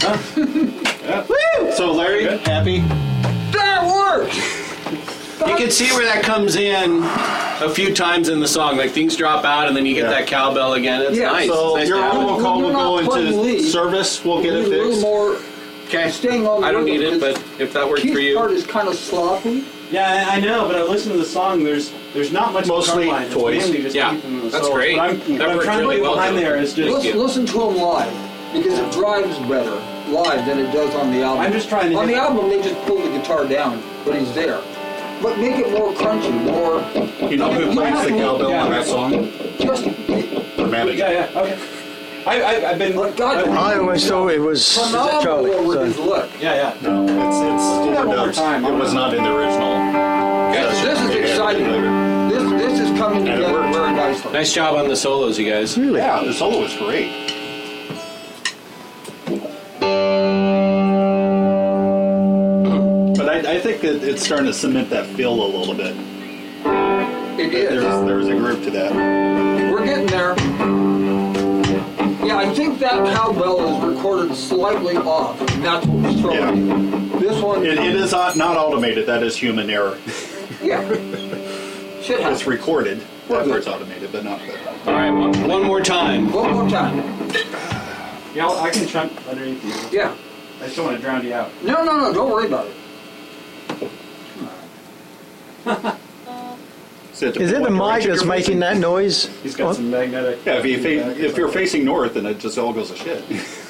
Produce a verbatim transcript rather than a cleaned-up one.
Yeah. Woo! So Larry, happy? That works! You can see where that comes in a few times in the song. Like things drop out and then you get Yeah. that cowbell again. It's Yeah, nice. So It's nice your to have. robocall When will you're go not playing into lead, service. We'll get We it need a little fixed. more Okay. staying on the I don't need rhythm, it, but because if that works for Keith's you. part is kind of sloppy. Yeah, I I know, but I listen to the song. There's there's not much Mostly guitar line. It's toys. mainly just Yeah, Keith and the that's solos. great. What I'm, That what I'm worked trying really to put well, behind Joe. there is just. Listen, listen to him live, because it drives better live than it does on the album. I'm just trying to On hit- the album, they just pull the guitar down, but he's there. But make it more crunchy, more... You know who plays the cowbell Yeah. on that song? Just The manager. Yeah, yeah, okay. I, I, I've been. But God, I- I always thought it was Charlie. phenomenal with So. his look. yeah, yeah. No, it's it's do that one more overdubbed. time. It was not in the original. This, this is They added it exciting. later. This this is coming And it together worked. very nicely. Nice job on the solos, you guys. Really? Yeah, the solo was great. But I, I think that it's starting to cement that feel a little bit. It There's, is. there's a groove to that. We're getting there. Yeah, I think that cowbell is recorded slightly off. And that's what was throwing me. This one, It, it is not not automated. That is human error. yeah. Should It's have. recorded. That part's automated, but not the. All right, one, one more time. One more time. Yeah, I'll- I can chunk underneath you. Yeah. I just don't want to drown you out. No, no, no, don't worry about it. Is it the mic that's making that noise? He's got some magnetic. Yeah, if, you fa- if you're facing north, then it just all goes to shit.